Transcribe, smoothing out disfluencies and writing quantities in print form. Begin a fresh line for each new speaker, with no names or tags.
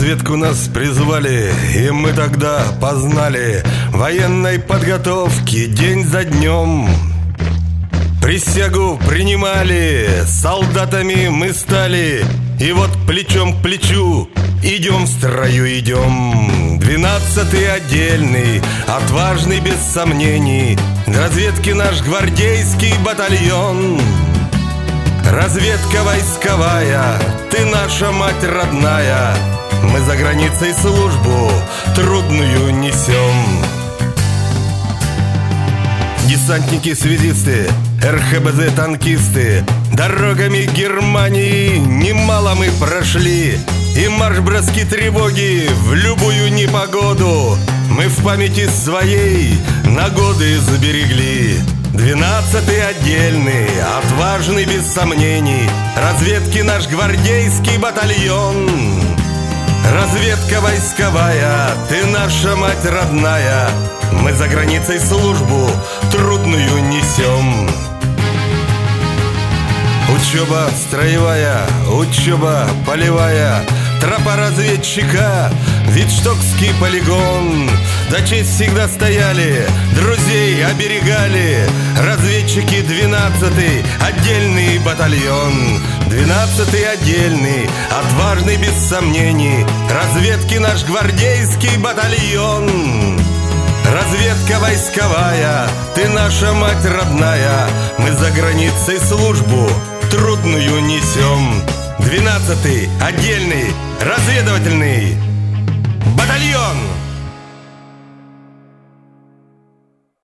разведку нас призвали, и мы тогда познали военной подготовки день за днем. Присягу принимали, солдатами мы стали, и вот плечом к плечу идем в строю, идем. 12-й отдельный, отважный без сомнений, разведки наш гвардейский батальон. Разведка войсковая, ты наша мать родная, мы за границей службу трудную несем. Десантники-связисты, РХБЗ-танкисты, дорогами Германии немало мы прошли, и марш-броски тревоги в любую непогоду мы в памяти своей на годы заберегли. 12-й отдельный, отважный без сомнений, разведки наш гвардейский батальон. Разведка войсковая, ты наша мать родная, мы за границей службу трудную несем. Учеба строевая, учеба полевая, тропа разведчика, Виштокский полигон. За честь всегда стояли, друзей оберегали разведчики 12-й отдельный батальон. 12-й отдельный, отважный без сомнений, разведки наш гвардейский батальон. Разведка войсковая, ты наша мать родная, мы за границей службу трудную несем. 12-й отдельный разведывательный